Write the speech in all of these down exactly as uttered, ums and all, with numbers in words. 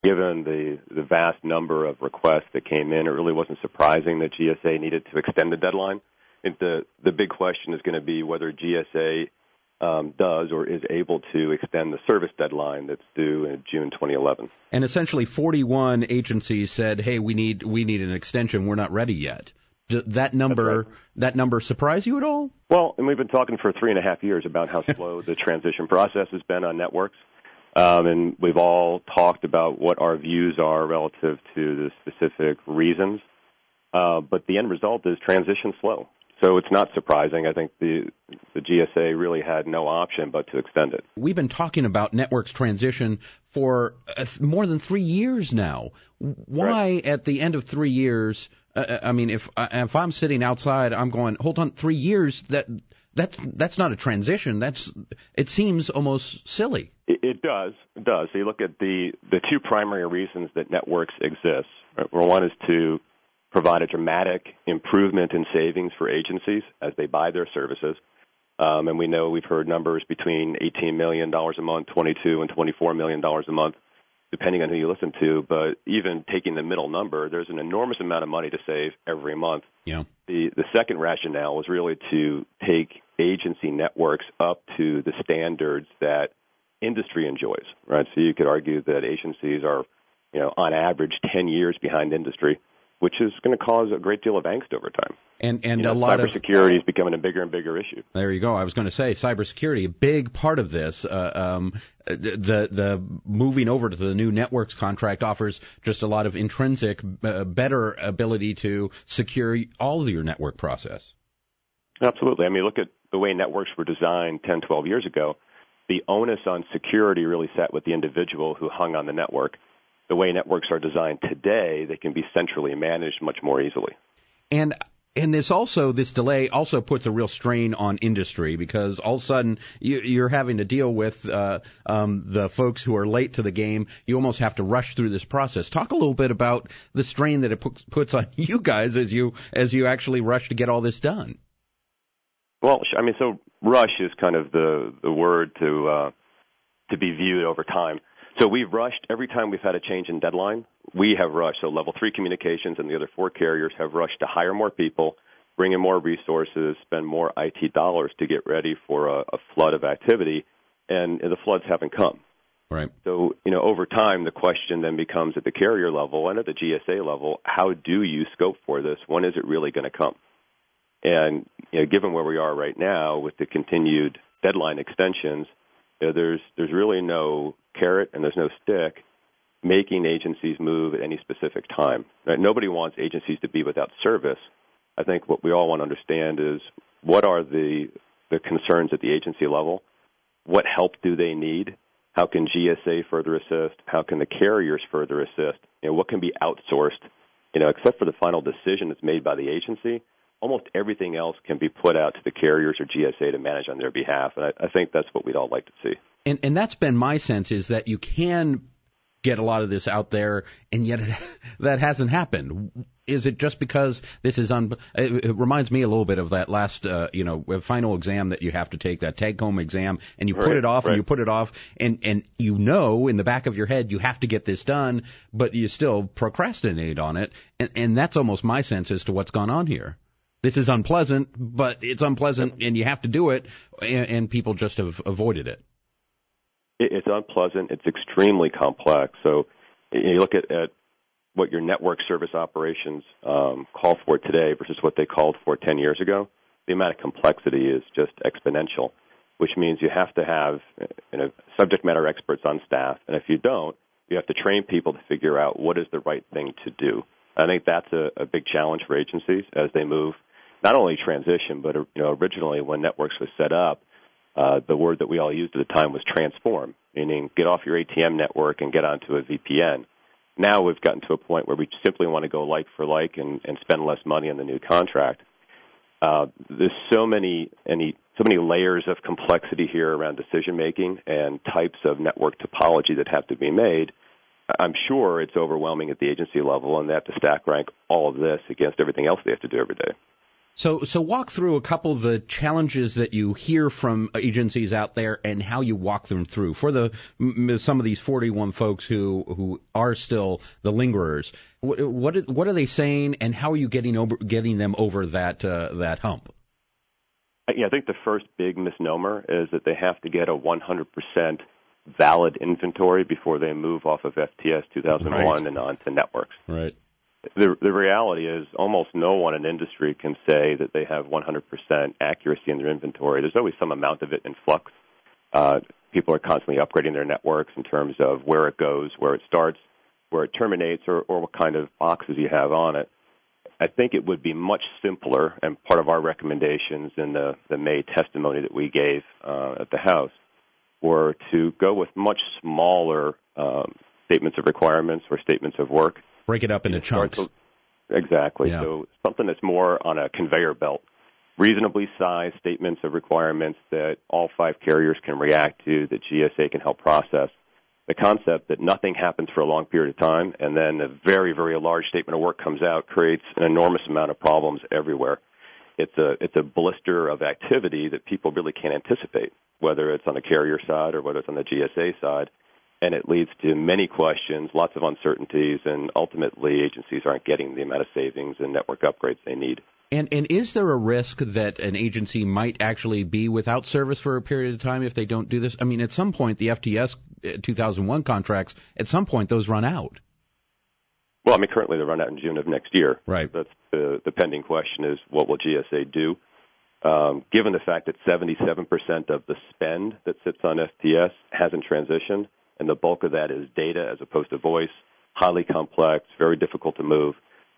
given the, the vast number of requests that came in, it really wasn't surprising that G S A needed to extend the deadline. I think the, the big question is going to be whether G S A um, does or is able to extend the service deadline that's due in June twenty eleven. And essentially forty-one agencies said, hey, we need we need an extension. We're not ready yet. Does that number right. that number surprise you at all? Well, and we've been talking for three and a half years about how slow the transition process has been on networks. Um, and we've all talked about what our views are relative to the specific reasons. Uh, but the end result is transition slow. So it's not surprising. I think the the G S A really had no option but to extend it. We've been talking about networks transition for uh, more than three years now. Why right. at the end of three years, uh, I mean, if uh, if I'm sitting outside, I'm going, hold on, three years, that that's that's not a transition. That's it seems almost silly. It, it does. It does. So you look at the, the two primary reasons that networks exist. Right? Well, one is to provide a dramatic improvement in savings for agencies as they buy their services. Um, and we know we've heard numbers between eighteen million dollars a month, twenty-two and twenty-four million dollars a month, depending on who you listen to. But even taking the middle number, there's an enormous amount of money to save every month. Yeah. The, the second rationale was really to take agency networks up to the standards that industry enjoys, right? So you could argue that agencies are, you know, on average ten years behind industry, which is going to cause a great deal of angst over time. And and you know, a lot of cybersecurity is becoming a bigger and bigger issue. There you go. I was going to say cybersecurity, a big part of this. Uh, um, the the moving over to the new networks contract offers just a lot of intrinsic, uh, better ability to secure all of your network process. Absolutely. I mean, look at the way networks were designed ten, twelve years ago. The onus on security really sat with the individual who hung on the network. The way networks are designed today, they can be centrally managed much more easily. And and this also, this delay also puts a real strain on industry because all of a sudden you, you're having to deal with uh, um, the folks who are late to the game. You almost have to rush through this process. Talk a little bit about the strain that it puts on you guys as you as you actually rush to get all this done. Well, I mean, so rush is kind of the, the word to uh, to be viewed over time. So we've rushed every time we've had a change in deadline. We have rushed. So Level three Communications and the other four carriers have rushed to hire more people, bring in more resources, spend more I T dollars to get ready for a, a flood of activity, and the floods haven't come. Right. So, you know, over time, the question then becomes at the carrier level and at the G S A level, how do you scope for this? When is it really going to come? And, you know, given where we are right now with the continued deadline extensions, you know, there's there's really no carrot and there's no stick making agencies move at any specific time. Right? Nobody wants agencies to be without service. I think what we all want to understand is what are the the concerns at the agency level? What help do they need? How can G S A further assist? How can the carriers further assist? You know, what can be outsourced? You know, except for the final decision that's made by the agency, almost everything else can be put out to the carriers or G S A to manage on their behalf, and I, I think that's what we'd all like to see. And, and that's been my sense, is that you can get a lot of this out there, and yet it, that hasn't happened. Is it just because this is un? It, it reminds me a little bit of that last, uh, you know, final exam that you have to take, that take-home exam, and you right, put it off right. and you put it off, and and you know in the back of your head you have to get this done, but you still procrastinate on it, and and that's almost my sense as to what's gone on here. This is unpleasant, but it's unpleasant, and you have to do it, and, and people just have avoided it. It's unpleasant. It's extremely complex. So you look at, at what your network service operations um, call for today versus what they called for ten years ago. The amount of complexity is just exponential, which means you have to have you know, subject matter experts on staff. And if you don't, you have to train people to figure out what is the right thing to do. I think that's a, a big challenge for agencies as they move, not only transition, but you know, originally when networks was set up, Uh, the word that we all used at the time was transform, meaning get off your A T M network and get onto a V P N. Now we've gotten to a point where we simply want to go like for like and, and spend less money on the new contract. Uh, there's so many, any, so many layers of complexity here around decision making and types of network topology that have to be made. I'm sure it's overwhelming at the agency level, and they have to stack rank all of this against everything else they have to do every day. So, so walk through a couple of the challenges that you hear from agencies out there and how you walk them through for the some of these forty-one folks who who are still the lingerers. What what, what are they saying, and how are you getting over getting them over that uh, that hump? Yeah, I think the first big misnomer is that they have to get a one hundred percent valid inventory before they move off of F T S two thousand one right. and onto networks. Right. The, the reality is almost no one in industry can say that they have one hundred percent accuracy in their inventory. There's always some amount of it in flux. Uh, people are constantly upgrading their networks in terms of where it goes, where it starts, where it terminates, or, or what kind of boxes you have on it. I think it would be much simpler, and part of our recommendations in the, the May testimony that we gave uh, at the House were to go with much smaller um, statements of requirements or statements of work. Break it up into chunks. To, exactly. Yeah. So something that's more on a conveyor belt. Reasonably sized statements of requirements that all five carriers can react to, that G S A can help process. The concept that nothing happens for a long period of time and then a very, very large statement of work comes out creates an enormous amount of problems everywhere. It's a, it's a blister of activity that people really can't anticipate, whether it's on the carrier side or whether it's on the G S A side. And it leads to many questions, lots of uncertainties, and ultimately agencies aren't getting the amount of savings and network upgrades they need. And and is there a risk that an agency might actually be without service for a period of time if they don't do this? I mean, at some point, the F T S two thousand one contracts, at some point, those run out. Well, I mean, currently they run out in June of next year. Right. That's the, the pending question is, what will G S A do? Um, given the fact that seventy-seven percent of the spend that sits on F T S hasn't transitioned, and the bulk of that is data as opposed to voice, highly complex, very difficult to move.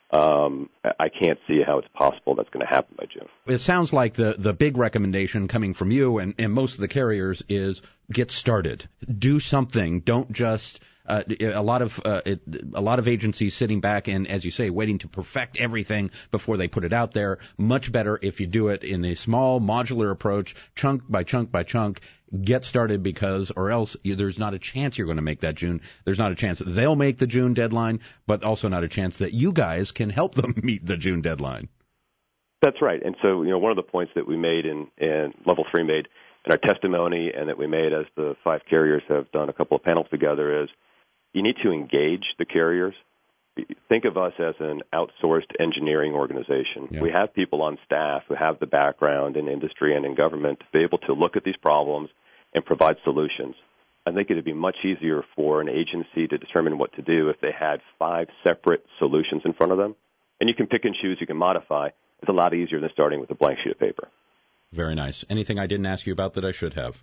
Um, I can't see how it's possible that's going to happen by June. It sounds like the, the big recommendation coming from you and, and most of the carriers is get started. Do something. Don't just uh, a lot of uh, it, a lot of agencies sitting back and, as you say, waiting to perfect everything before they put it out there. Much better if you do it in a small modular approach, chunk by chunk by chunk. Get started, because or else you, there's not a chance you're going to make that June. There's not a chance that they'll make the June deadline, but also not a chance that you guys can help them meet the June deadline. That's right. And so, you know, one of the points that we made in, in Level three made in our testimony and that we made as the five carriers have done a couple of panels together is you need to engage the carriers. Think of us as an outsourced engineering organization. Yeah. We have people on staff who have the background in industry and in government to be able to look at these problems and provide solutions. I think it would be much easier for an agency to determine what to do if they had five separate solutions in front of them. And you can pick and choose, you can modify. It's a lot easier than starting with a blank sheet of paper. Very nice. Anything I didn't ask you about that I should have?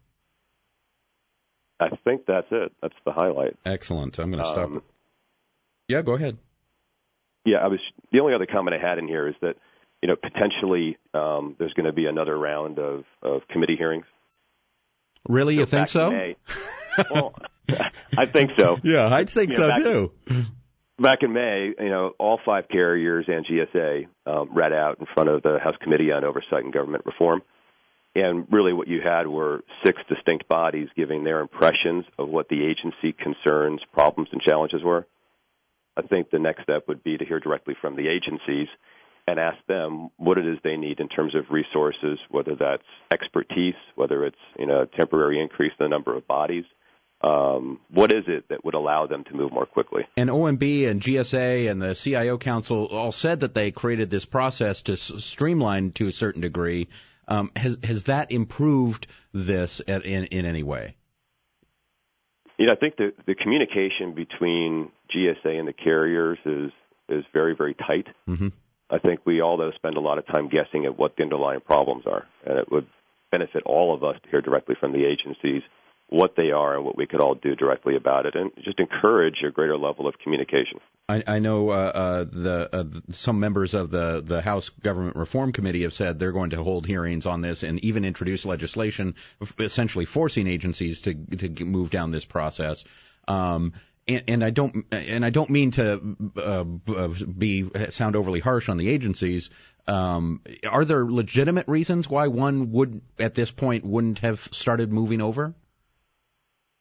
I think that's it. That's the highlight. Excellent. I'm going to stop. Um, yeah, go ahead. Yeah, I was. The only other comment I had in here is that, you know, potentially um, there's going to be another round of, of committee hearings. Really, so you think so? May, well, I think so. Yeah, I'd think you know, so back, too. Back in May, you know, all five carriers and G S A um, read out in front of the House Committee on Oversight and Government Reform, and really what you had were six distinct bodies giving their impressions of what the agency concerns, problems, and challenges were. I think the next step would be to hear directly from the agencies and ask them what it is they need in terms of resources, whether that's expertise, whether it's, you know, a temporary increase in the number of bodies. Um, what is it that would allow them to move more quickly? And O M B and G S A and the C I O Council all said that they created this process to s- streamline to a certain degree. Um, has has that improved this at, in, in any way? You know, I think the, the communication between G S A and the carriers is is very, very tight. Mm-hmm. I think we all, though, spend a lot of time guessing at what the underlying problems are, and it would benefit all of us to hear directly from the agencies what they are and what we could all do directly about it, and just encourage a greater level of communication. I, I know uh, uh, the uh, some members of the, the House Government Reform Committee have said they're going to hold hearings on this and even introduce legislation essentially forcing agencies to to move down this process. Um, and, and I don't and I don't mean to uh, be sound overly harsh on the agencies. Um, are there legitimate reasons why one would at this point wouldn't have started moving over?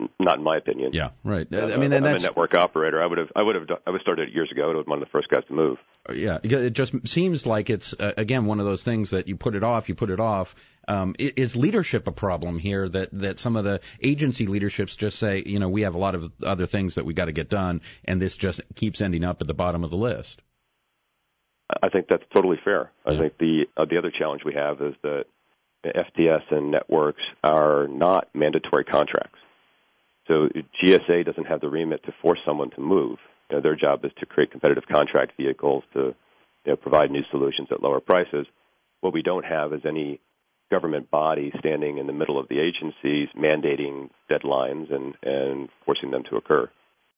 Not in my opinion. Yeah, right. Uh, I mean, and I'm that's a network operator. I would have, I would have, I would have started it years ago. I would have been one of the first guys to move. Yeah, it just seems like it's uh, again one of those things that you put it off, you put it off. Um, is leadership a problem here? That that some of the agency leaderships just say, you know, we have a lot of other things that we got to get done, and this just keeps ending up at the bottom of the list. I think that's totally fair. I Yeah. think the uh, the other challenge we have is that F T S and networks are not mandatory contracts. So G S A doesn't have the remit to force someone to move. You know, their job is to create competitive contract vehicles to you know, provide new solutions at lower prices. What we don't have is any government body standing in the middle of the agencies mandating deadlines and, and forcing them to occur.